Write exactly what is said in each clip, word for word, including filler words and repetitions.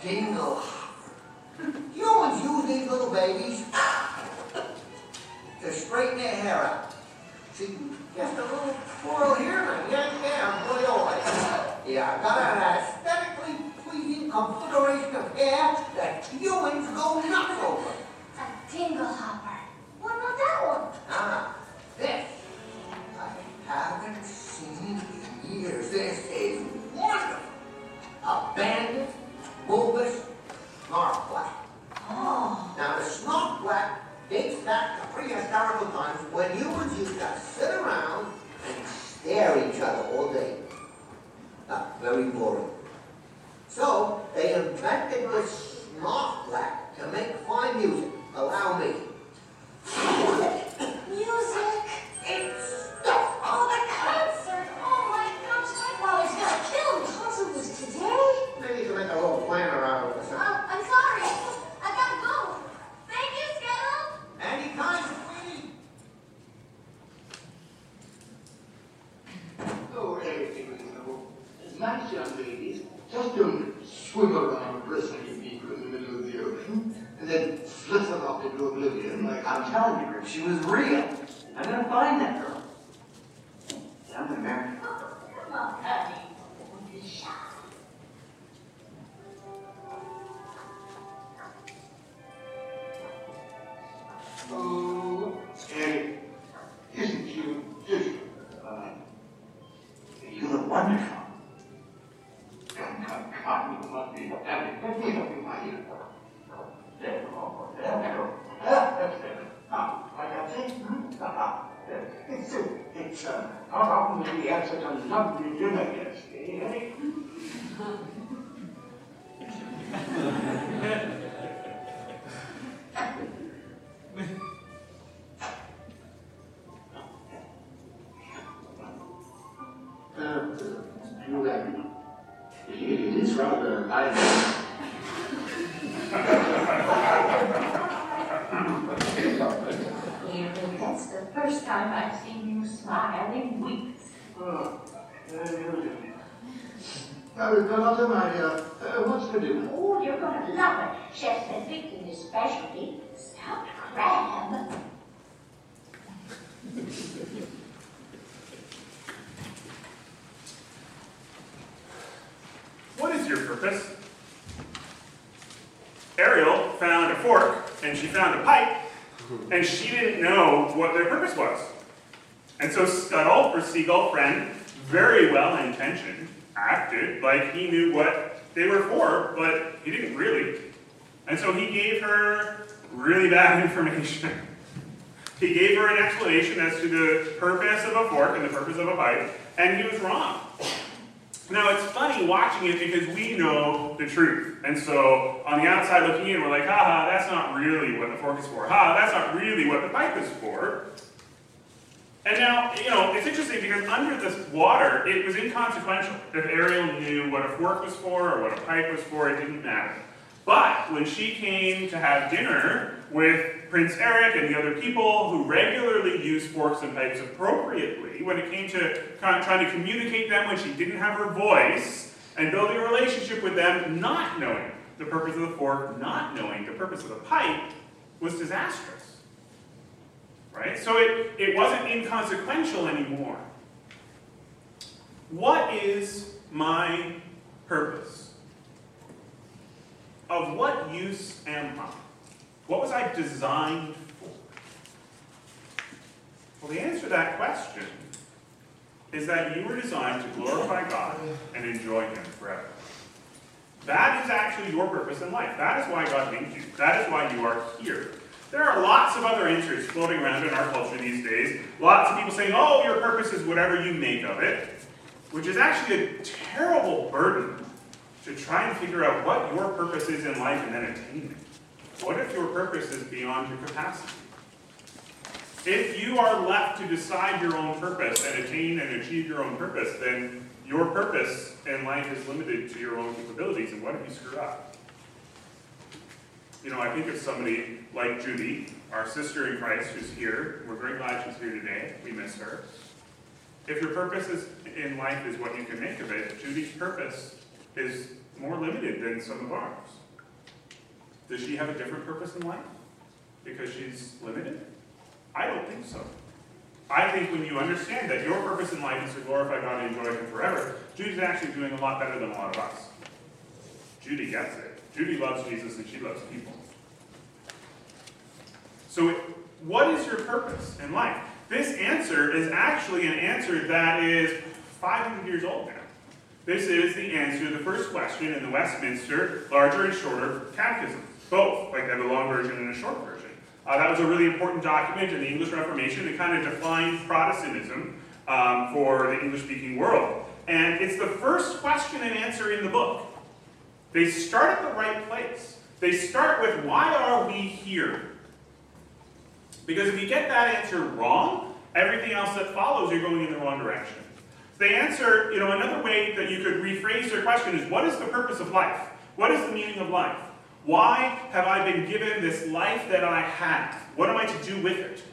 dingle. Humans use these little babies to straighten their hair out. See, just a little twirl here and a yank there and put it away. Yeah, I got an aesthetically pleasing configuration of hair that humans go nuts over. A dingle hopper. What about that one? Ah, this I haven't seen in years. This is wonderful. A banded, bulbous snorkelback. Oh. Now, the snorkelback dates back to prehistorical times when humans used to sit around and stare at each other all day. Ah, very boring. So, they invented this snorkelback to make fine music. Allow me. Music. It's stuff. Oh, the concert. Oh, my gosh. Well, it's gonna kill me. Concert was today? Maybe you can make a little planner out of it or Oh, something. I'm sorry. I gotta go. Thank you, Skittle. Anytime, sweetie. Oh, anything, you know. Nice young ladies just don't swim around bristling people in the middle of the ocean and then flitter off into oblivion like I'm telling you, Rick, she was real. I'm gonna find that girl. Yeah, I'm gonna marry her. Oh, come on, honey. Don't be shy. Oh, Annie, isn't you just, Uh, you look wonderful. come, come, come, you must be happy. Let me help you, my dear. There, oh, there, there. Ah, that's better. Ah, like I say, hmm? Ah, ah, there. It's, uh, it's, uh, how often did we have such a lovely dinner yesterday, eh? Uh, you, uh, it, it is rather violent. Really, that's the first time I've seen you smile in weeks. Oh, uh, you Now, Carlotta, my dear, uh, what's for dinner? Oh, you're gonna love it. Chef has picked in his specialty, stuffed crab. What is your purpose? Ariel found a fork, and she found a pipe, and she didn't know what their purpose was. And so Scuttle, her seagull friend, very well-intentioned, acted like he knew what they were for, but he didn't really. And so he gave her really bad information. He gave her an explanation as to the purpose of a fork and the purpose of a pipe, and he was wrong. Now, it's funny watching it because we know the truth. And so, on the outside looking in, we're like, haha, that's not really what the fork is for. Ha, that's not really what the pipe is for. And now, you know, it's interesting because under this water, it was inconsequential. If Ariel knew what a fork was for or what a pipe was for, it didn't matter. But when she came to have dinner with Prince Eric and the other people who regularly use forks and pipes appropriately, when it came to kind of trying to communicate them when she didn't have her voice, and building a relationship with them, not knowing the purpose of the fork, not knowing the purpose of the pipe, was disastrous. Right? So it, it wasn't inconsequential anymore. What is my purpose? Of what use am I? What was I designed for? Well, the answer to that question is that you were designed to glorify God and enjoy Him forever. That is actually your purpose in life. That is why God made you. That is why you are here. There are lots of other answers floating around in our culture these days. Lots of people saying, oh, your purpose is whatever you make of it, which is actually a terrible burden to try and figure out what your purpose is in life and then attain it. What if your purpose is beyond your capacity? If you are left to decide your own purpose and attain and achieve your own purpose, then your purpose in life is limited to your own capabilities, and what if you screw up? You know, I think of somebody like Judy, our sister in Christ who's here. We're very glad she's here today. We miss her. If your purpose is in life is what you can make of it, Judy's purpose is more limited than some of ours. Does she have a different purpose in life because she's limited? I don't think so. I think when you understand that your purpose in life is to glorify God and enjoy Him forever, Judy's actually doing a lot better than a lot of us. Judy gets it. Judy loves Jesus and she loves people. So what is your purpose in life? This answer is actually an answer that is five hundred years old now. This is the answer to the first question in the Westminster Larger and Shorter Catechism. Both, like they have a long version and a short version. Uh, that was a really important document in the English Reformation. It kind of defined Protestantism um, for the English-speaking world. And it's the first question and answer in the book. They start at the right place. They start with, why are we here? Because if you get that answer wrong, everything else that follows, you're going in the wrong direction. They answer, you know, another way that you could rephrase their question is, what is the purpose of life? What is the meaning of life? Why have I been given this life that I have? What am I to do with it?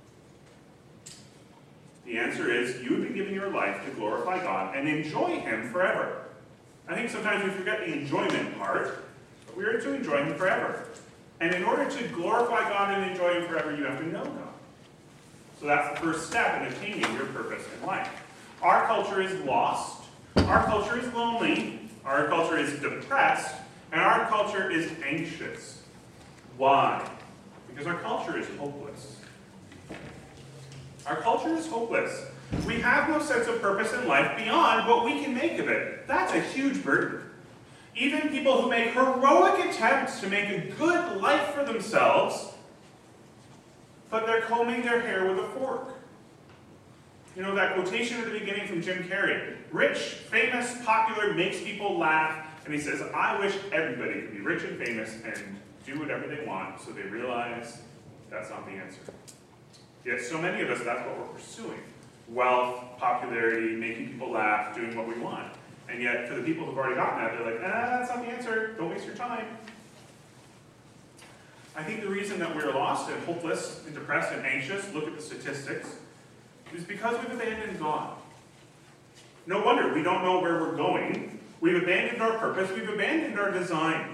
The answer is, you have been given your life to glorify God and enjoy Him forever. I think sometimes we forget the enjoyment part, but we are to enjoy Him forever. And in order to glorify God and enjoy Him forever, you have to know God. So that's the first step in attaining your purpose in life. Our culture is lost. Our culture is lonely. Our culture is depressed. And our culture is anxious. Why? Because our culture is hopeless. Our culture is hopeless. We have no sense of purpose in life beyond what we can make of it. That's a huge burden. Even people who make heroic attempts to make a good life for themselves, but they're combing their hair with a fork. You know, that quotation at the beginning from Jim Carrey, rich, famous, popular, makes people laugh, and he says, I wish everybody could be rich and famous and do whatever they want, so they realize that's not the answer. Yet so many of us, that's what we're pursuing. Wealth, popularity, making people laugh, doing what we want. And yet, for the people who've already gotten that, they're like, ah, that's not the answer, don't waste your time. I think the reason that we're lost and hopeless and depressed and anxious, look at the statistics, is because we've abandoned God. No wonder we don't know where we're going. We've abandoned our purpose. We've abandoned our design.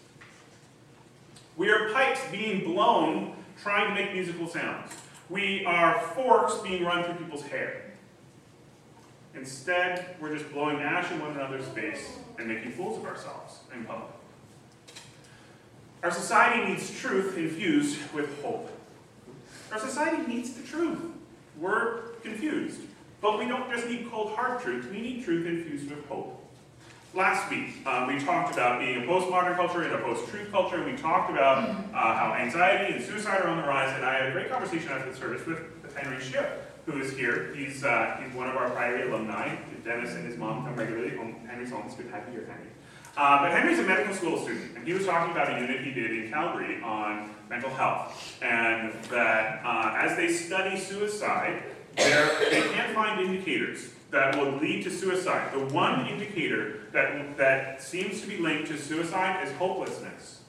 We are pipes being blown trying to make musical sounds. We are forks being run through people's hair. Instead, we're just blowing ash in one another's face and making fools of ourselves in public. Our society needs truth infused with hope. Our society needs the truth. We're confused. But we don't just need cold hard truth, we need truth infused with hope. Last week, um, we talked about being a postmodern culture and a post-truth culture, and we talked about uh, how anxiety and suicide are on the rise, and I had a great conversation after the service with, with Henry Ship, who is here. He's, uh, he's one of our Priory alumni. Dennis and his mom come regularly home. Henry's home. It's good to have you here, Henry. Uh, but Henry's a medical school student, and he was talking about a unit he did in Calgary on mental health, and that uh, as they study suicide, they can't find indicators that will lead to suicide. The one indicator that, that seems to be linked to suicide is hopelessness.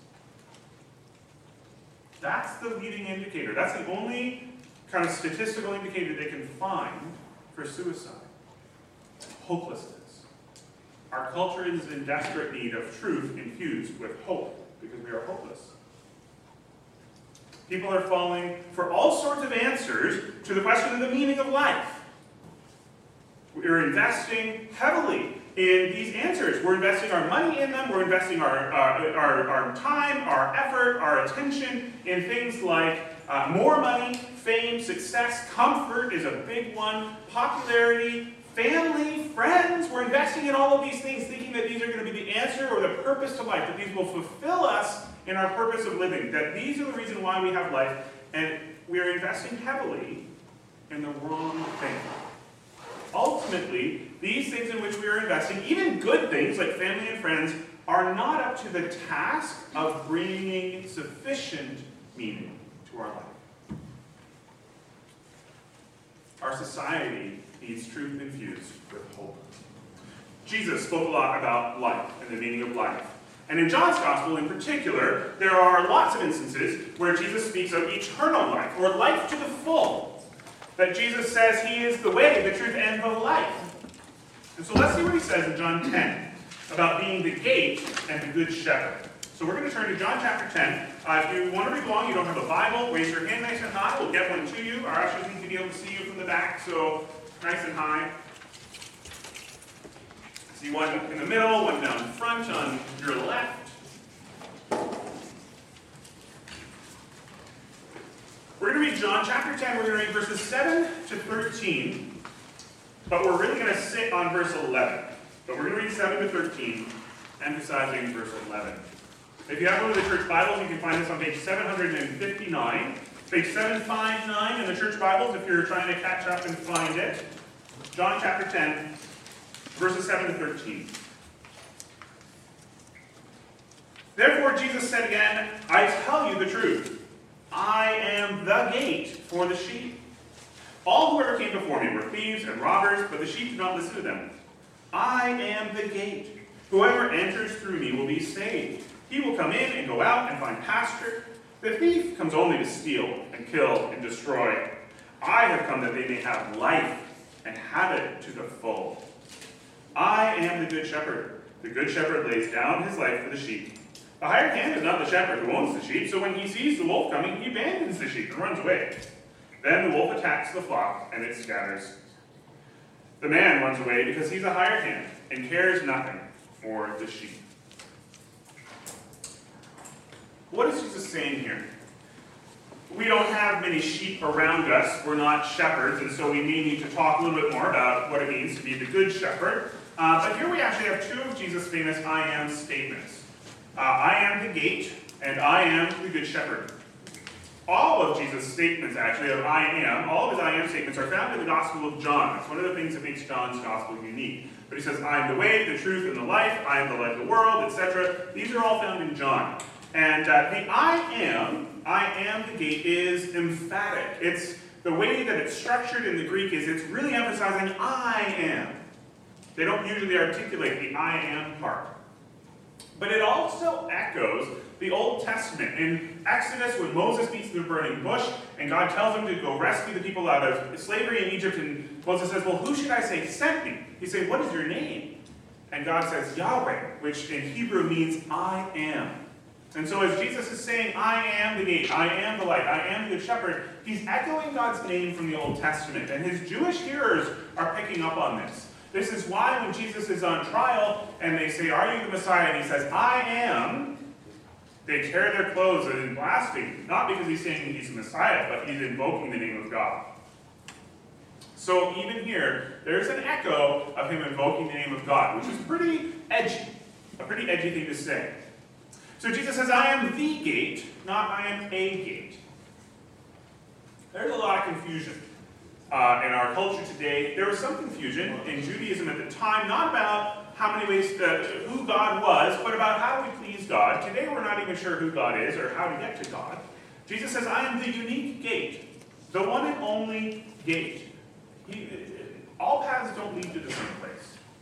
That's the leading indicator. That's the only kind of statistical indicator they can find for suicide. Hopelessness. Our culture is in desperate need of truth infused with hope, because we are hopeless. People are falling for all sorts of answers to the question of the meaning of life. We're investing heavily in these answers. We're investing our money in them. We're investing our, uh, our, our time, our effort, our attention in things like uh, more money, fame, success, comfort is a big one, popularity, family, friends. We're investing in all of these things thinking that these are going to be the answer or the purpose to life, that these will fulfill us in our purpose of living, that these are the reason why we have life, and we are investing heavily in the wrong thing. Ultimately, these things in which we are investing, even good things like family and friends, are not up to the task of bringing sufficient meaning to our life. Our society needs truth infused with hope. Jesus spoke a lot about life and the meaning of life. And in John's Gospel in particular, there are lots of instances where Jesus speaks of eternal life, or life to the full. That Jesus says he is the way, the truth, and the life. And so let's see what he says in John ten. about being the gate and the good shepherd. So we're going to turn to John chapter ten. Uh, if you want to read along, you don't have a Bible, raise your hand nice and high. We'll get one to you. Our ushers need to be able to see you from the back, so nice and high. See one in the middle, one down front on your left. We're going to read John chapter ten. We're going to read verses seven to thirteen. But we're really going to sit on verse eleven. But we're going to read seven to thirteen, emphasizing verse eleven. If you have one of the church Bibles, you can find this on page seven fifty-nine. Page seven fifty-nine in the church Bibles, if you're trying to catch up and find it. John chapter ten, verses seven to thirteen. Therefore Jesus said again, I tell you the truth. I am the gate for the sheep. All who ever came before me were thieves and robbers, but the sheep did not listen to them. I am the gate. Whoever enters through me will be saved. He will come in and go out and find pasture. The thief comes only to steal and kill and destroy. I have come that they may have life and have it to the full. I am the good shepherd. The good shepherd lays down his life for the sheep. The hired hand is not the shepherd who owns the sheep, so when he sees the wolf coming, he abandons the sheep and runs away. Then the wolf attacks the flock, and it scatters. The man runs away because he's a hired hand and cares nothing for the sheep. What is Jesus saying here? We don't have many sheep around us. We're not shepherds, and so we may need to talk a little bit more about what it means to be the good shepherd. Uh, but here we actually have two of Jesus' famous I am statements. Uh, I am the gate, and I am the good shepherd. All of Jesus' statements, actually, of I am, all of his I am statements are found in the Gospel of John. That's one of the things that makes John's Gospel unique. But he says, I am the way, the truth, and the life. I am the light of the world, et cetera. These are all found in John. And uh, the I am, I am the gate, is emphatic. It's the way that it's structured in the Greek is it's really emphasizing I am. They don't usually articulate the I am part. But it also echoes the Old Testament. In Exodus, when Moses meets the burning bush, and God tells him to go rescue the people out of slavery in Egypt, and Moses says, well, who should I say sent me? He says, what is your name? And God says, Yahweh, which in Hebrew means I am. And so as Jesus is saying, I am the gate, I am the light, I am the good shepherd, he's echoing God's name from the Old Testament. And his Jewish hearers are picking up on this. This is why when Jesus is on trial and they say, are you the Messiah? And he says, I am, they tear their clothes and blaspheme. Not because he's saying he's the Messiah, but he's invoking the name of God. So even here, there's an echo of him invoking the name of God, which is pretty edgy, a pretty edgy thing to say. So Jesus says, I am the gate, not I am a gate. There's a lot of confusion uh, in our culture today. There was some confusion in Judaism at the time, not about how many ways, to, who God was, but about how we please God. Today we're not even sure who God is or how to get to God. Jesus says, I am the unique gate, the one and only gate. He, all paths don't lead to the same place.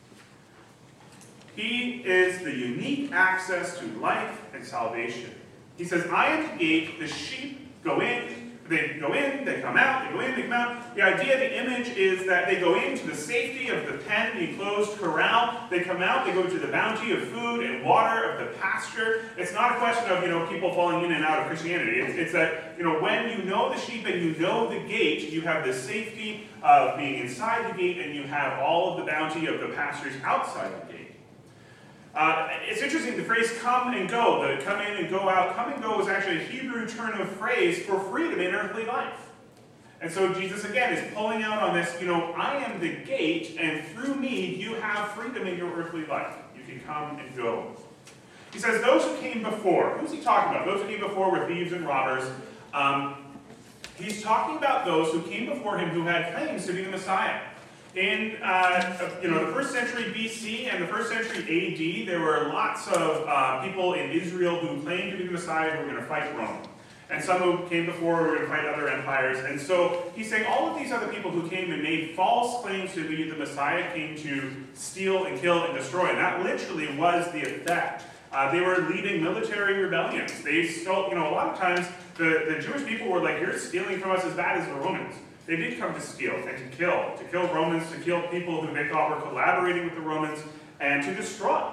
He is the unique access to life and salvation. He says, I am the gate, the sheep go in, they go in, they come out, they go in, they come out. The idea, the image is that they go into the safety of the pen, the enclosed corral, they come out, they go to the bounty of food and water, of the pasture. It's not a question of, you know, people falling in and out of Christianity. It's, it's that, you know, when you know the sheep and you know the gate, you have the safety of being inside the gate and you have all of the bounty of the pastures outside the gate. Uh, it's interesting, the phrase come and go, the come in and go out, come and go is actually a Hebrew turn of phrase for freedom in earthly life. And so Jesus, again, is pulling out on this, you know, I am the gate, and through me, you have freedom in your earthly life. You can come and go. He says, those who came before, who's he talking about? Those who came before were thieves and robbers. Um, he's talking about those who came before him who had claims to be the Messiah. In uh, you know, the first century B C and the first century A D, there were lots of uh, people in Israel who claimed to be the Messiah who were going to fight Rome. And some who came before were going to fight other empires. And so he's saying all of these other people who came and made false claims to be the Messiah came to steal and kill and destroy. And that literally was the effect. Uh, they were leading military rebellions. They stole, you know, a lot of times the, the Jewish people were like, you're stealing from us as bad as the Romans. They did come to steal and to kill, to kill Romans, to kill people who they thought were collaborating with the Romans, and to destroy.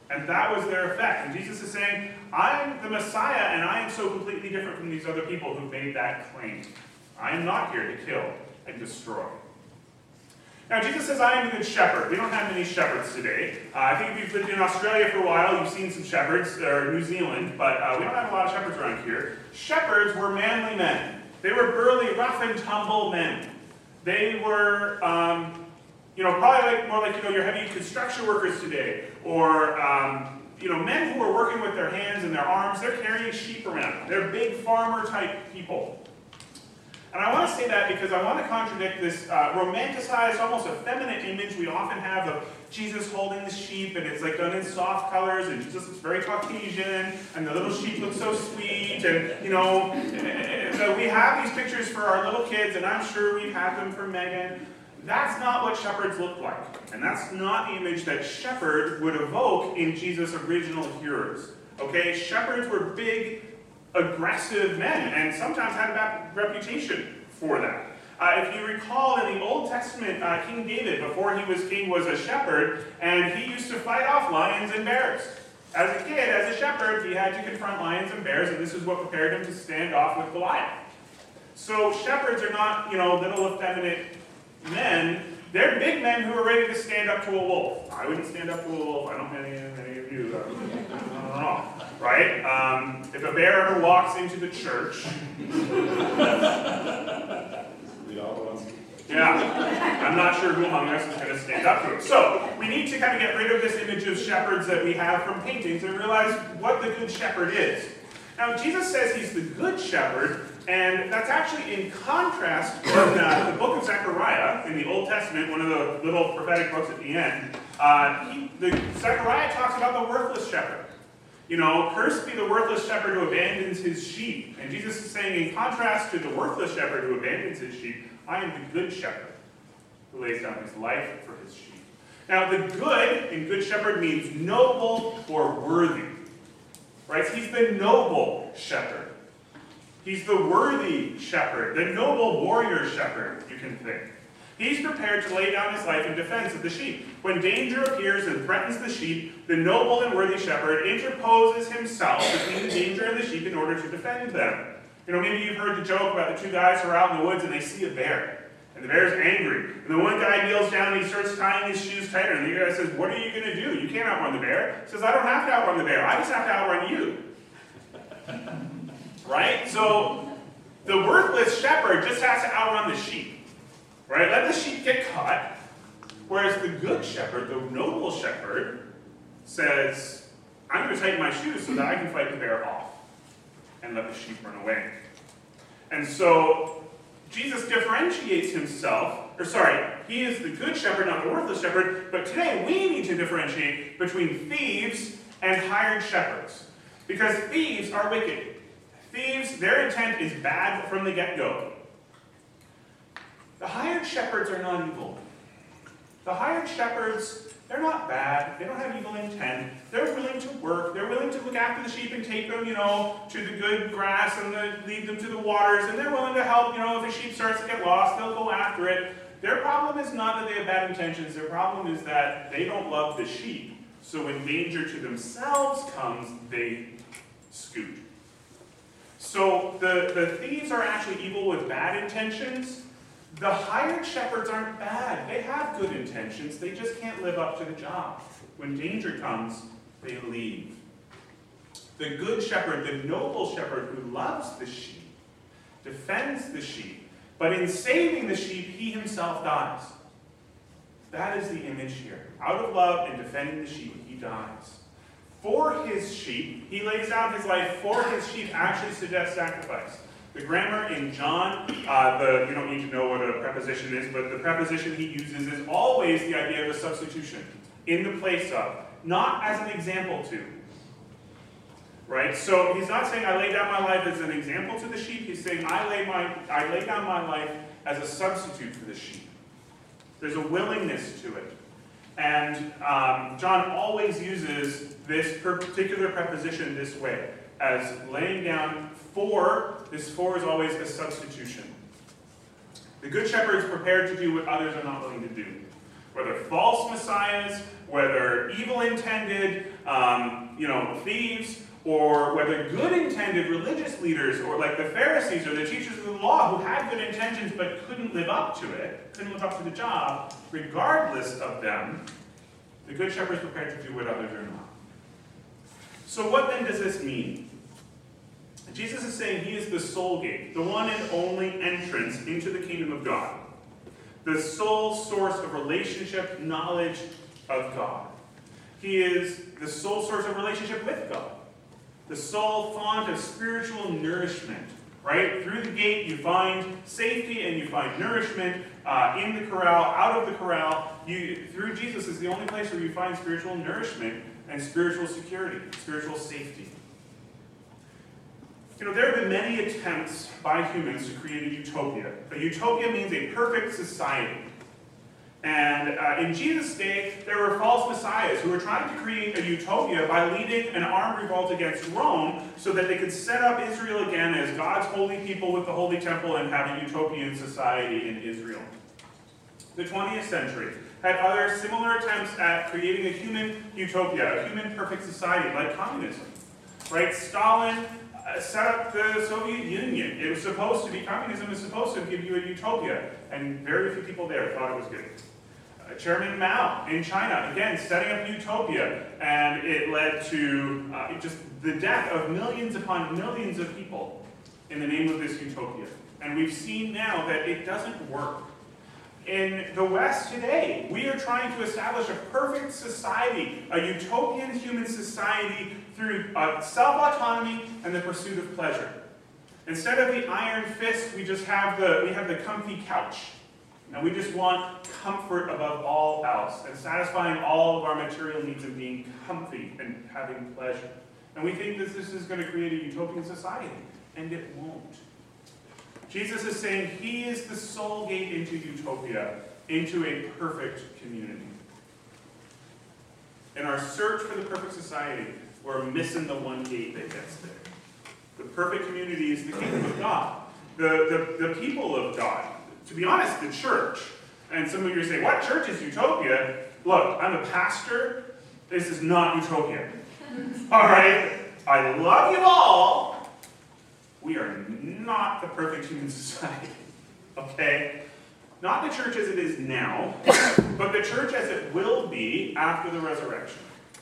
And that was their effect. And Jesus is saying, I'm the Messiah, and I am so completely different from these other people who made that claim. I am not here to kill and destroy. Now, Jesus says, I am the good shepherd. We don't have many shepherds today. Uh, I think if you've lived in Australia for a while, you've seen some shepherds, or New Zealand, but uh, we don't have a lot of shepherds around here. Shepherds were manly men. They were burly, rough and tumble men. They were, um, you know, probably like, more like, you know, your heavy construction workers today, or, um, you know, men who are working with their hands and their arms. They're carrying sheep around. They're big farmer-type people. And I want to say that because I want to contradict this uh, romanticized, almost effeminate image we often have of Jesus holding the sheep, and it's like done in soft colors, and Jesus looks very Caucasian, and the little sheep look so sweet, and, you know, so we have these pictures for our little kids, and I'm sure we've had them for Megan. That's not what shepherds look like, and that's not the image that shepherd would evoke in Jesus' original hearers. Okay, shepherds were big, aggressive men, and sometimes had a bad reputation for that. Uh, if you recall, in the Old Testament, uh, King David, before he was king, was a shepherd, and he used to fight off lions and bears. As a kid, as a shepherd, he had to confront lions and bears, and this is what prepared him to stand off with Goliath. So shepherds are not, you know, little effeminate men. They're big men who are ready to stand up to a wolf. I wouldn't stand up to a wolf. I don't know any, any of you. I don't know. Right? Um, if a bear ever walks into the church, yeah, I'm not sure who among us is going to stand up to it. So we need to kind of get rid of this image of shepherds that we have from paintings and realize what the good shepherd is. Now, Jesus says he's the good shepherd, and that's actually in contrast with uh, the book of Zechariah in the Old Testament, one of the little prophetic books at the end. Uh, he, the, Zechariah talks about the worthless shepherd. You know, cursed be the worthless shepherd who abandons his sheep. And Jesus is saying, in contrast to the worthless shepherd who abandons his sheep, I am the good shepherd who lays down his life for his sheep. Now, the good in good shepherd means noble or worthy. Right? He's the noble shepherd. He's the worthy shepherd, the noble warrior shepherd, you can think. He's prepared to lay down his life in defense of the sheep. When danger appears and threatens the sheep, the noble and worthy shepherd interposes himself between the danger and the sheep in order to defend them. You know, maybe you've heard the joke about the two guys who are out in the woods and they see a bear. And the bear's angry. And the one guy kneels down and he starts tying his shoes tighter. And the other guy says, what are you going to do? You can't outrun the bear. He says, I don't have to outrun the bear. I just have to outrun you. Right? So the worthless shepherd just has to outrun the sheep. Right? Let the sheep get caught. Whereas the good shepherd, the noble shepherd, says, I'm going to tighten my shoes so that I can fight the bear off and let the sheep run away. And so Jesus differentiates himself, or sorry, he is the good shepherd, not the worthless shepherd, but today we need to differentiate between thieves and hired shepherds. Because thieves are wicked. Thieves, their intent is bad from the get-go. The hired shepherds are not evil. The hired shepherds, they're not bad. They don't have evil intent. They're willing to work. They're willing to look after the sheep and take them, you know, to the good grass and the, lead them to the waters. And they're willing to help, you know, if a sheep starts to get lost, they'll go after it. Their problem is not that they have bad intentions. Their problem is that they don't love the sheep. So when danger to themselves comes, they scoot. So the, the thieves are actually evil with bad intentions. The hired shepherds aren't bad. They have good intentions. They just can't live up to the job. When danger comes, they leave. The good shepherd, the noble shepherd who loves the sheep, defends the sheep, but in saving the sheep, he himself dies. That is the image here. Out of love and defending the sheep, he dies. For his sheep, he lays down his life for his sheep, actually suggests sacrifice. The grammar in John, uh, the, you don't need to know what a preposition is, but the preposition he uses is always the idea of a substitution, in the place of, not as an example to. Right? So he's not saying I lay down my life as an example to the sheep, he's saying I lay, my, I lay down my life as a substitute for the sheep. There's a willingness to it. And um, John always uses this particular preposition this way, as laying down for. This for is always a substitution. The good shepherd is prepared to do what others are not willing to do. whether false messiahs, whether evil intended, um, you know, thieves, or whether good intended religious leaders, or like the Pharisees or the teachers of the law who had good intentions but couldn't live up to it, couldn't live up to the job, regardless of them, the Good Shepherd is prepared to do what others are not. So what then does this mean? Jesus is saying he is the sole gate, the one and only entrance into the kingdom of God, the sole source of relationship, knowledge of God. He is the sole source of relationship with God, the sole font of spiritual nourishment, right? Through the gate you find safety and you find nourishment. Uh, in the corral, out of the corral, you, through Jesus is the only place where you find spiritual nourishment and spiritual security, spiritual safety. You know, there have been many attempts by humans to create a utopia. A utopia means a perfect society. And uh, in Jesus' day, there were false messiahs who were trying to create a utopia by leading an armed revolt against Rome so that they could set up Israel again as God's holy people with the holy temple and have a utopian society in Israel. The twentieth century had other similar attempts at creating a human utopia, a human perfect society like communism. Right? Stalin uh, set up the Soviet Union. It was supposed to be, communism is supposed to give you a utopia, and very few people there thought it was good. Uh, Chairman Mao in China, again, setting up utopia, and it led to uh, just the death of millions upon millions of people in the name of this utopia. And we've seen now that it doesn't work. In the West today, we are trying to establish a perfect society, a utopian human society through uh, self-autonomy and the pursuit of pleasure. Instead of the iron fist, we just have the, we have the comfy couch. And we just want comfort above all else, and satisfying all of our material needs and being comfy and having pleasure. And we think that this is going to create a utopian society, and it won't. Jesus is saying he is the sole gate into utopia, into a perfect community. In our search for the perfect society, we're missing the one gate that gets there. The perfect community is the kingdom of God. The, the, the people of God. To be honest, the church. And some of you say, what church is utopia? Look, I'm a pastor. This is not utopia. All right? I love you all. We are not the perfect human society, okay? Not the church as it is now, but the church as it will be after the resurrection.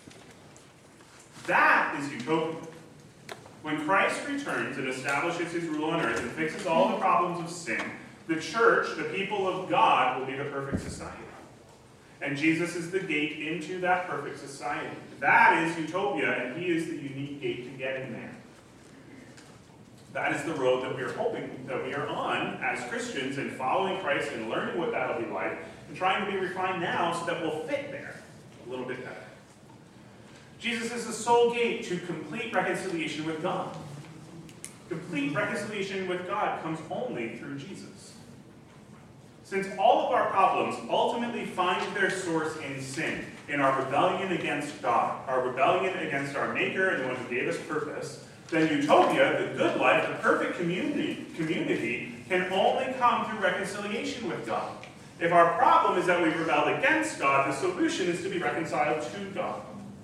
That is utopia. When Christ returns and establishes his rule on earth and fixes all the problems of sin, the church, the people of God, will be the perfect society. And Jesus is the gate into that perfect society. That is utopia, and he is the unique gate to getting there. That is the road that we are hoping that we are on as Christians, and following Christ and learning what that'll be like, and trying to be refined now so that we'll fit there a little bit better. Jesus is the sole gate to complete reconciliation with God. Complete reconciliation with God comes only through Jesus. Since all of our problems ultimately find their source in sin, in our rebellion against God, our rebellion against our Maker and the one who gave us purpose, then utopia, the good life, the perfect community, community, can only come through reconciliation with God. If our problem is that we've rebelled against God, the solution is to be reconciled to God.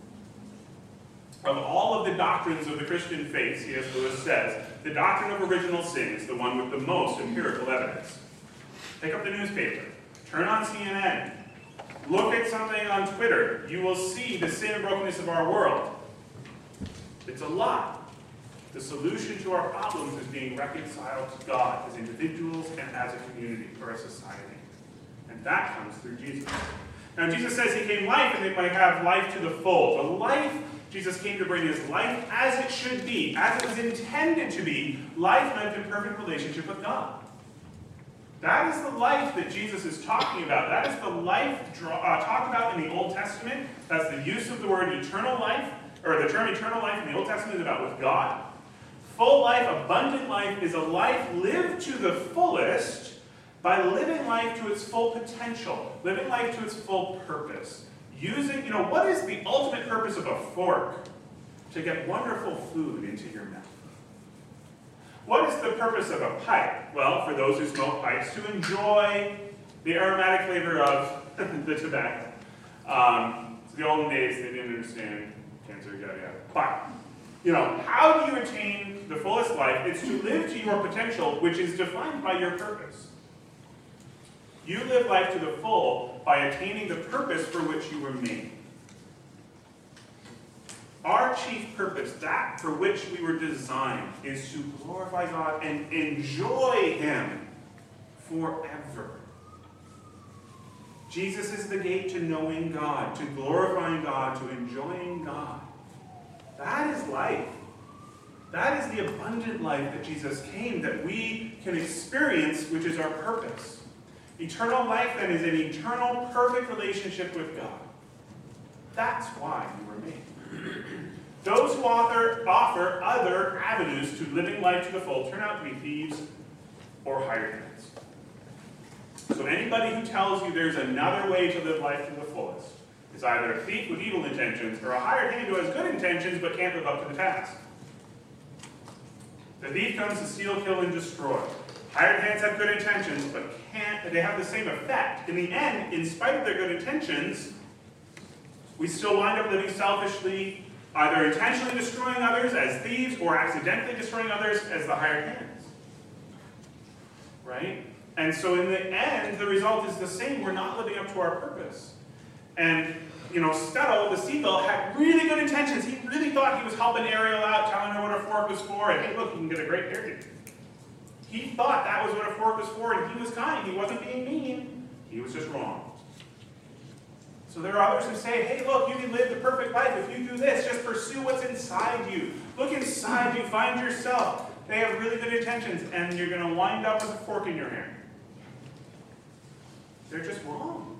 Of all of the doctrines of the Christian faith, C S Lewis says, the doctrine of original sin is the one with the most empirical evidence. Pick up the newspaper, turn on C N N, look at something on Twitter, you will see the sin and brokenness of our world. It's a lie. The solution to our problems is being reconciled to God as individuals and as a community or a society. And that comes through Jesus. Now Jesus says he came life and they might have life to the full. The life Jesus came to bring is life as it should be, as it was intended to be, life lived in perfect relationship with God. That is the life that Jesus is talking about. That is the life draw, uh, talked about in the Old Testament. That's the use of the word eternal life, or the term eternal life in the Old Testament is about with God. Full life, abundant life, is a life lived to the fullest by living life to its full potential, living life to its full purpose. Using, you know, what is the ultimate purpose of a fork? To get wonderful food into your mouth. What is the purpose of a pipe? Well, for those who smoke pipes, to enjoy the aromatic flavor of the tobacco. Um, so the olden days, they didn't understand cancer, yada, yada. But, you know, how do you attain the fullest life? It's to live to your potential, which is defined by your purpose. You live life to the full by attaining the purpose for which you were made. Our chief purpose, that for which we were designed, is to glorify God and enjoy Him forever. Jesus is the gate to knowing God, to glorifying God, to enjoying God. That is life. That is the abundant life that Jesus came, that we can experience, which is our purpose. Eternal life, then, is an eternal, perfect relationship with God. That's why we were made. Those who offer, offer other avenues to living life to the full turn out to be thieves or hired hands. So anybody who tells you there's another way to live life to the fullest is either a thief with evil intentions or a hired hand who has good intentions but can't live up to the task. The thief comes to steal, kill, and destroy. Hired hands have good intentions, but can't, they have the same effect. In the end, in spite of their good intentions, we still wind up living selfishly, either intentionally destroying others as thieves or accidentally destroying others as the hired hands. Right? And so in the end, the result is the same. We're not living up to our purpose. And, you know, Scuttle, the seagull, had really good intentions. He really thought he was helping Ariel out, telling her what a fork was for, and hey, look, you can get a great hairdo. He thought that was what a fork was for, and he was kind. He wasn't being mean. He was just wrong. So there are others who say, hey, look, you can live the perfect life if you do this. Just pursue what's inside you. Look inside you. Find yourself. They have really good intentions, and you're going to wind up with a fork in your hand. They're just wrong.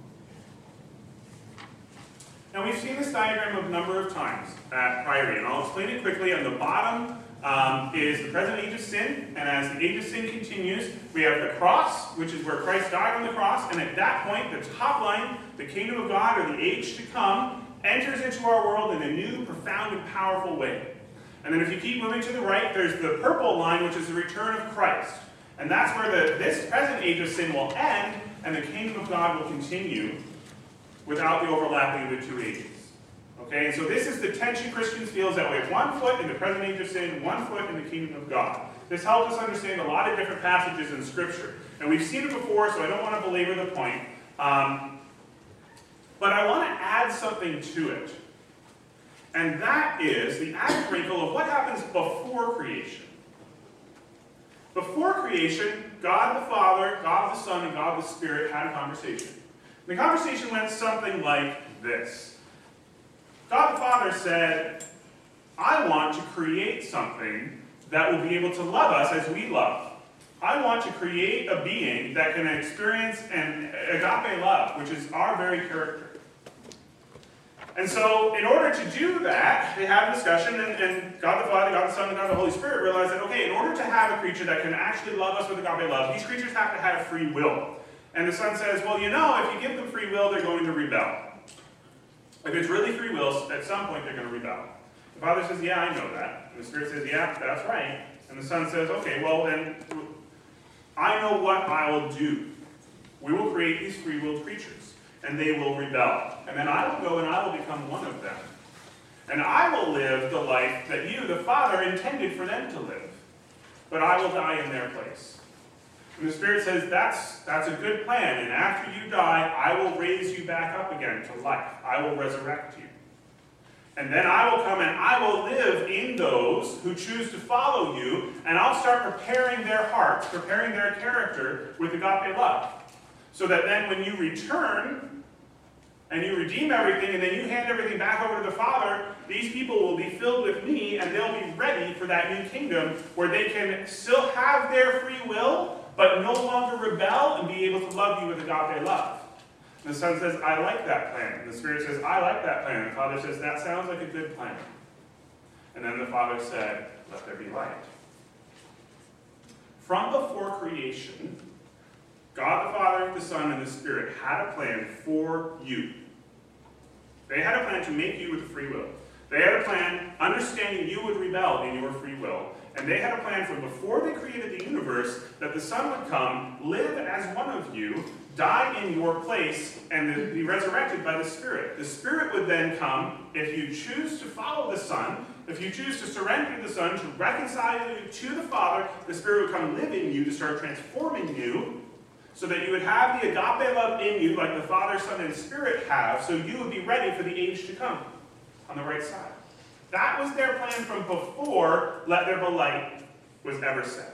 Now, we've seen this diagram a number of times at Priory, and I'll explain it quickly. On the bottom um, is the present age of sin, and as the age of sin continues, we have the cross, which is where Christ died on the cross, and at that point, the top line, the kingdom of God, or the age to come, enters into our world in a new, profound, and powerful way. And then if you keep moving to the right, there's the purple line, which is the return of Christ. And that's where the, this present age of sin will end, and the kingdom of God will continue without the overlapping of the two ages. Okay, and so this is the tension Christians feel, is that we have one foot in the present age of sin, one foot in the kingdom of God. This helps us understand a lot of different passages in Scripture. And we've seen it before, so I don't want to belabor the point. Um, but I want to add something to it. And that is the added wrinkle of what happens before creation. Before creation, God the Father, God the Son, and God the Spirit had a conversation. The conversation went something like this. God the Father said, I want to create something that will be able to love us as we love. I want to create a being that can experience an agape love, which is our very character. And so, in order to do that, they had a discussion, and, and God the Father, God the Son, and God the Holy Spirit realized that, okay, in order to have a creature that can actually love us with agape love, these creatures have to have free will. And the Son says, well, you know, if you give them free will, they're going to rebel. If it's really free will, at some point they're going to rebel. The Father says, yeah, I know that. And the Spirit says, yeah, that's right. And the Son says, okay, well then, I know what I will do. We will create these free-willed creatures, and they will rebel. And then I will go and I will become one of them. And I will live the life that you, the Father, intended for them to live. But I will die in their place. And the Spirit says, that's, that's a good plan, and after you die, I will raise you back up again to life. I will resurrect you. And then I will come and I will live in those who choose to follow you, and I'll start preparing their hearts, preparing their character with agape love. So that then when you return, and you redeem everything, and then you hand everything back over to the Father, these people will be filled with me, and they'll be ready for that new kingdom, where they can still have their free will, but no longer rebel and be able to love you with agape love. And the Son says, I like that plan. And the Spirit says, I like that plan. And the Father says, that sounds like a good plan. And then the Father said, let there be light. From before creation, God the Father, the Son, and the Spirit had a plan for you. They had a plan to make you with free will. They had a plan understanding you would rebel in your free will. And they had a plan from before they created the universe that the Son would come, live as one of you, die in your place and be resurrected by the Spirit. The Spirit would then come if you choose to follow the Son, if you choose to surrender to the Son, to reconcile you to the Father. The Spirit would come live in you to start transforming you so that you would have the agape love in you like the Father, Son, and Spirit have, so you would be ready for the age to come on the right side. That was their plan from before "Let there be light" was ever said.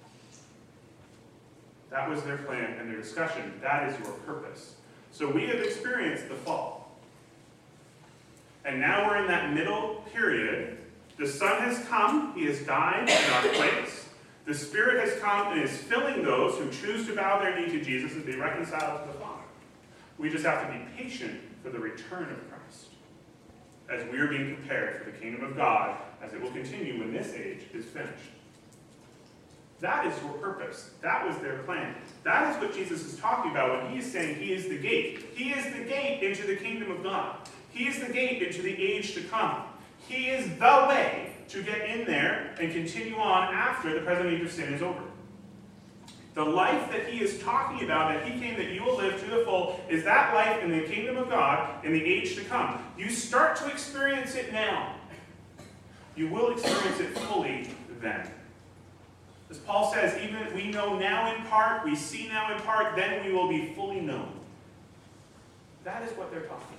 That was their plan and their discussion. That is your purpose. So we have experienced the fall. And now we're in that middle period. The Son has come. He has died in our place. The Spirit has come and is filling those who choose to bow their knee to Jesus and be reconciled to the Father. We just have to be patient for the return of Christ as we are being prepared for the kingdom of God, as it will continue when this age is finished. That is your purpose. That was their plan. That is what Jesus is talking about when he is saying he is the gate. He is the gate into the kingdom of God. He is the gate into the age to come. He is the way to get in there and continue on after the present age of sin is over. The life that he is talking about, that he came that you will live to the full, is that life in the kingdom of God in the age to come. You start to experience it now. You will experience it fully then. As Paul says, even if we know now in part, we see now in part, then we will be fully known. That is what they're talking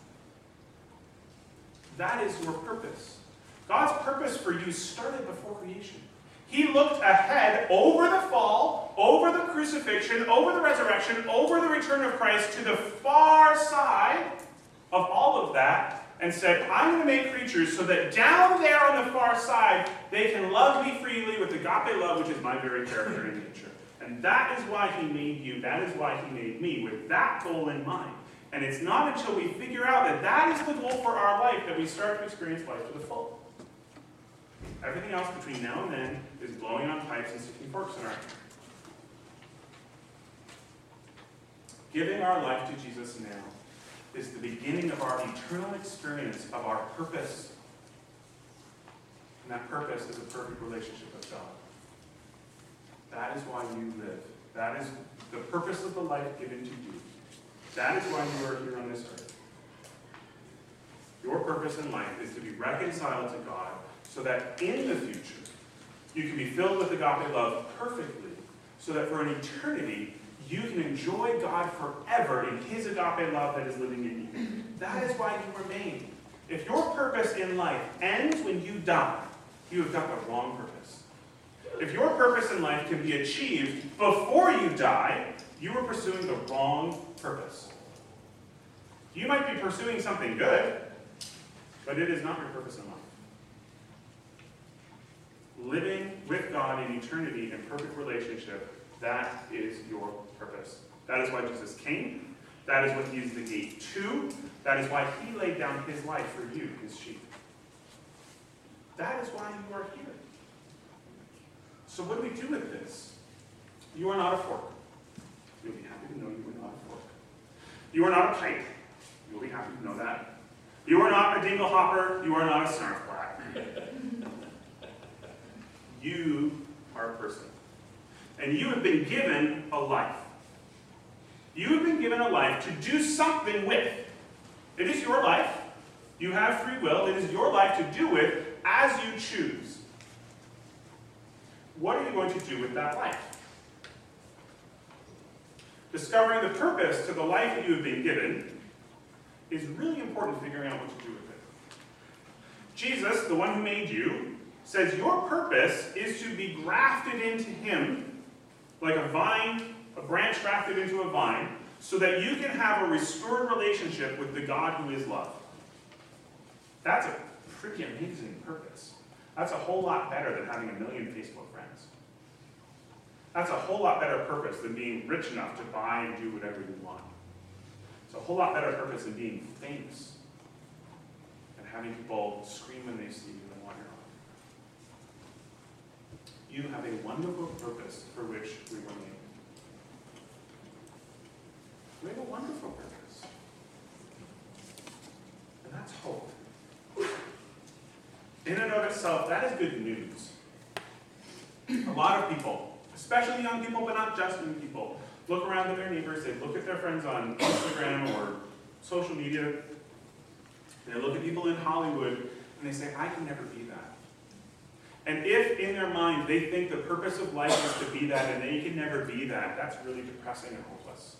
about. That is your purpose. God's purpose for you started before creation. He looked ahead over the fall, over the crucifixion, over the resurrection, over the return of Christ to the far side of all of that, and said, I'm going to make creatures so that down there on the far side, they can love me freely with agape love, which is my very character and nature. And that is why he made you. That is why he made me, with that goal in mind. And it's not until we figure out that that is the goal for our life that we start to experience life to the full. Everything else between now and then is blowing on pipes and sticking forks in our hair. Giving our life to Jesus now is the beginning of our eternal experience of our purpose. And that purpose is a perfect relationship with God. That is why you live. That is the purpose of the life given to you. That is why you are here on this earth. Your purpose in life is to be reconciled to God so that in the future you can be filled with agape love perfectly, so that for an eternity you can enjoy God forever in his agape love that is living in you. That is why you remain. If your purpose in life ends when you die, you have got the wrong purpose. If your purpose in life can be achieved before you die, you are pursuing the wrong purpose. You might be pursuing something good, but it is not your purpose in life. Living with God in eternity in perfect relationship, that is your purpose. That is why Jesus came. That is what he is the gate to. That is why he laid down his life for you, his sheep. That is why you are here. So what do we do with this? You are not a fork. You'll be happy to know you are not a fork. You are not a pipe. You'll be happy to know that. You are not a dingle hopper. You are not a snarfblack. You are a person. And you have been given a life. You have been given a life to do something with. It is your life. You have free will. It is your life to do with as you choose. What are you going to do with that life? Discovering the purpose to the life that you have been given is really important, figuring out what to do with it. Jesus, the one who made you, says your purpose is to be grafted into him like a vine, a branch grafted into a vine, so that you can have a restored relationship with the God who is love. That's a pretty amazing purpose. That's a whole lot better than having a million Facebook friends. That's a whole lot better purpose than being rich enough to buy and do whatever you want. It's a whole lot better purpose than being famous and having people scream when they see you and want your own. You have a wonderful purpose for which we were made. We have a wonderful purpose. And that's hope. In and of itself, that is good news. A lot of people, especially young people, but not just young people, look around at their neighbors, they look at their friends on Instagram or social media, they look at people in Hollywood, and they say, I can never be that. And if in their mind they think the purpose of life is to be that and they can never be that, that's really depressing and hopeless.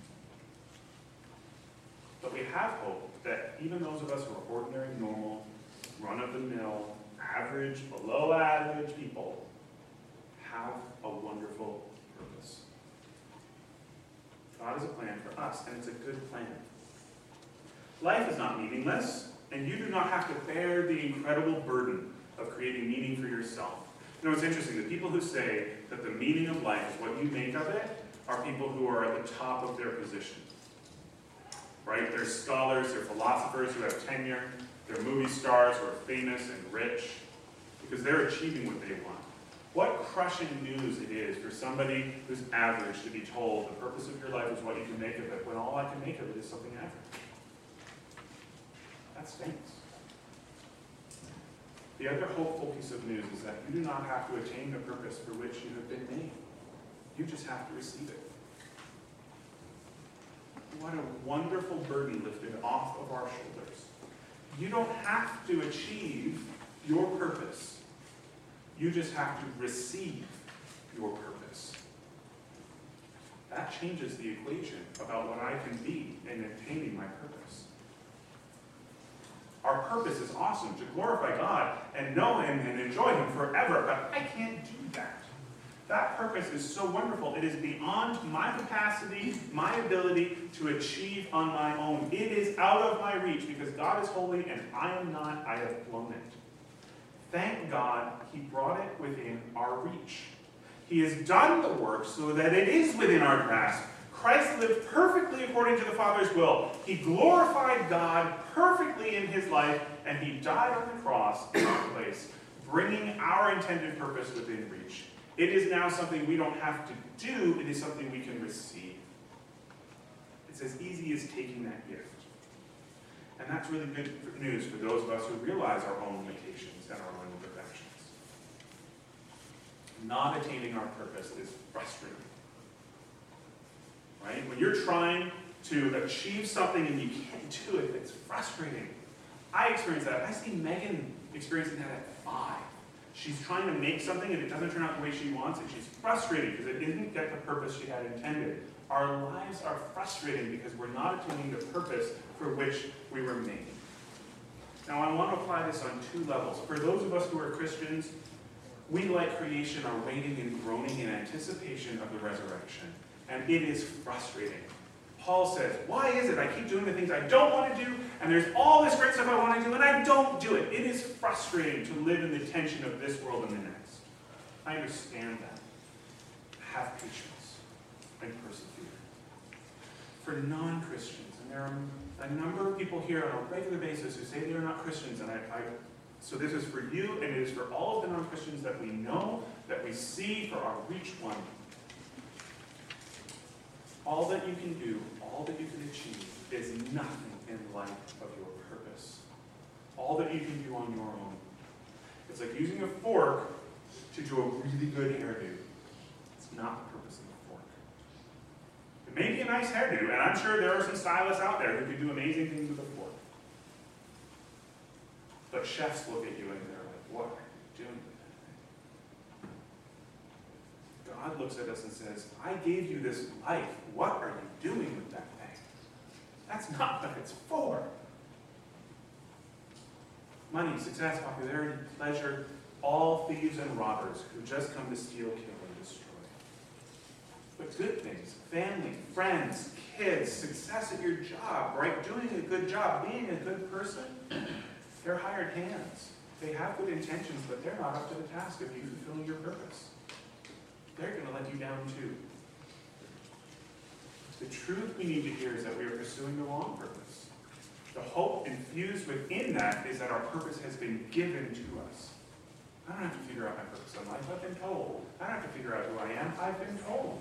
But we have hope that even those of us who are ordinary, normal, run-of-the-mill, average, below average people have a wonderful purpose. God has a plan for us, and it's a good plan. Life is not meaningless, and you do not have to bear the incredible burden of creating meaning for yourself. You know, it's interesting, the people who say that the meaning of life is what you make of it are people who are at the top of their position. Right? They're scholars, they're philosophers who have tenure, they're movie stars who are famous and rich, because they're achieving what they want. What crushing news it is for somebody who's average to be told the purpose of your life is what you can make of it, when all I can make of it is something average. That stinks. The other hopeful piece of news is that you do not have to attain the purpose for which you have been made. You just have to receive it. What a wonderful burden lifted off of our shoulders. You don't have to achieve your purpose. You just have to receive your purpose. That changes the equation about what I can be in attaining my purpose. Our purpose is awesome, to glorify God and know Him and enjoy Him forever, but I can't do that. That purpose is so wonderful. It is beyond my capacity, my ability to achieve on my own. It is out of my reach because God is holy and I am not. I have blown it. Thank God He brought it within our reach. He has done the work so that it is within our grasp. Christ lived perfectly according to the Father's will. He glorified God perfectly in His life, and He died on the cross in our place, bringing our intended purpose within reach. It is now something we don't have to do. It is something we can receive. It's as easy as taking that gift. And that's really good news for those of us who realize our own limitations and our own imperfections. Not attaining our purpose is frustrating. Right? When you're trying to achieve something and you can't do it, it's frustrating. I experience that. I see Megan experiencing that at five. She's trying to make something and it doesn't turn out the way she wants, and she's frustrated because it didn't get the purpose she had intended. Our lives are frustrating because we're not attaining the purpose for which we were made. Now, I want to apply this on two levels. For those of us who are Christians, we, like creation, are waiting and groaning in anticipation of the resurrection. And it is frustrating. Paul says, why is it I keep doing the things I don't want to do, and there's all this great stuff I want to do, and I don't do it? It is frustrating to live in the tension of this world and the next. I understand that. Have patience and persevere. For non-Christians, and there are a number of people here on a regular basis who say they're not Christians, and I, I so this is for you, and it is for all of the non-Christians that we know, that we see, for our reach one. All that you can do, all that you can achieve, is nothing in light of your purpose. All that you can do on your own. It's like using a fork to do a really good hairdo. It's not the purpose of the fork. It may be a nice hairdo, and I'm sure there are some stylists out there who can do amazing things with a fork. But chefs look at you and they're like, what are you doing with that thing? God looks at us and says, I gave you this life. What are you doing with that thing? That's not what it's for. Money, success, popularity, pleasure, all thieves and robbers who just come to steal, kill, and destroy. But good things, family, friends, kids, success at your job, right? Doing a good job, being a good person, they're hired hands. They have good intentions, but they're not up to the task of you fulfilling your purpose. They're going to let you down too. The truth we need to hear is that we are pursuing the wrong purpose. The hope infused within that is that our purpose has been given to us. I don't have to figure out my purpose in life. I've been told. I don't have to figure out who I am. I've been told.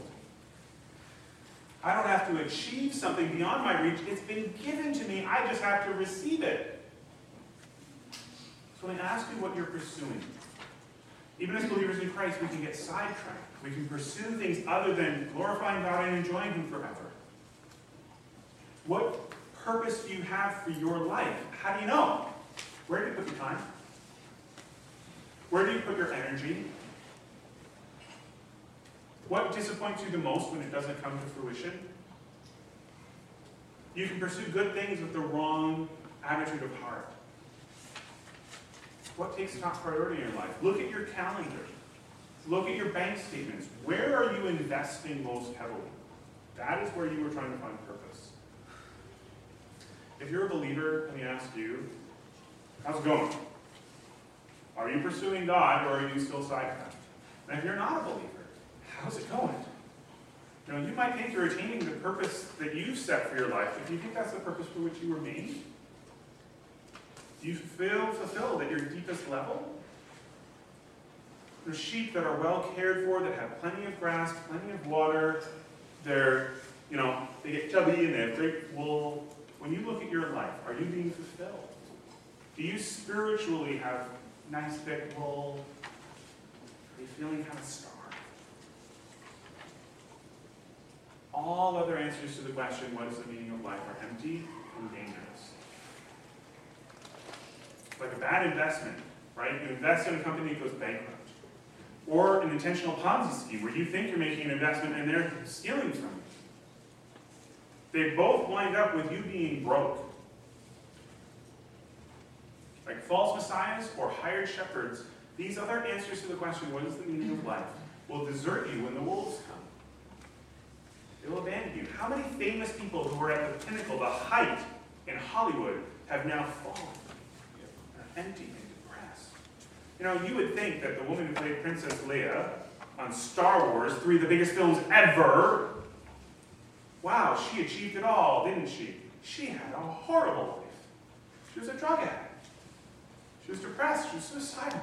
I don't have to achieve something beyond my reach. It's been given to me. I just have to receive it. So when I ask you what you're pursuing, Even as believers in Christ, we can get sidetracked. We can pursue things other than glorifying God and enjoying Him forever. What purpose do you have for your life? How do you know? Where do you put your time? Where do you put your energy? What disappoints you the most when it doesn't come to fruition? You can pursue good things with the wrong attitude of heart. What takes top priority in your life? Look at your calendar. Look at your bank statements. Where are you investing most heavily? That is where you are trying to find purpose. If you're a believer, let me ask you, how's it going? Are you pursuing God, or are you still sidetracked? And if you're not a believer, how's it going? You know, you might think you're attaining the purpose that you've set for your life, but do you think that's the purpose for which you were made? Do you feel fulfilled at your deepest level? There's sheep that are well cared for, that have plenty of grass, plenty of water. They're, you know, they get chubby and they have great wool. When you look at your life, are you being fulfilled? Do you spiritually have nice thick wool? Are you feeling kind of starved? All other answers to the question, what is the meaning of life, are empty and dangerous. Like a bad investment, right? You invest in a company that goes bankrupt. Or an intentional Ponzi scheme where you think you're making an investment and they're stealing from you. They both wind up with you being broke. Like false messiahs or hired shepherds, these other answers to the question, what is the meaning of life, will desert you when the wolves come. They will abandon you. How many famous people who were at the pinnacle, the height in Hollywood, have now fallen? They're empty and depressed. You know, you would think that the woman who played Princess Leia on Star Wars, three of the biggest films ever, wow, she achieved it all, didn't she? She had a horrible life. She was a drug addict. She was depressed. She was suicidal.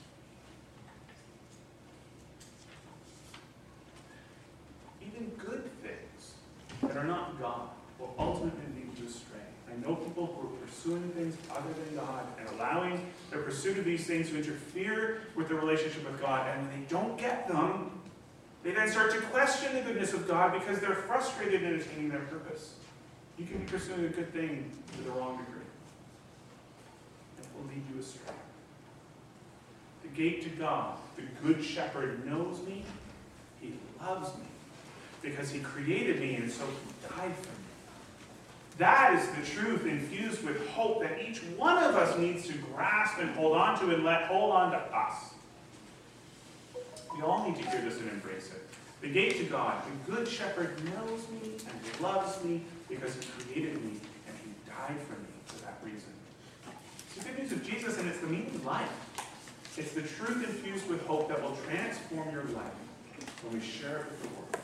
Even good things that are not God will ultimately lead you astray. I know people who are pursuing things other than God and allowing their pursuit of these things to interfere with their relationship with God, and when they don't get them, they then start to question the goodness of God because they're frustrated in attaining their purpose. You can be pursuing a good thing to the wrong degree. It will lead you astray. The gate to God, the good shepherd, knows me. He loves me because he created me and so he died for me. That is the truth infused with hope that each one of us needs to grasp and hold on to and let hold on to us. We all need to hear this and embrace it. The gate to God, the good shepherd knows me and he loves me because he created me and he died for me for that reason. It's the good news of Jesus, and it's the meaning of life. It's the truth infused with hope that will transform your life when we share it with the world.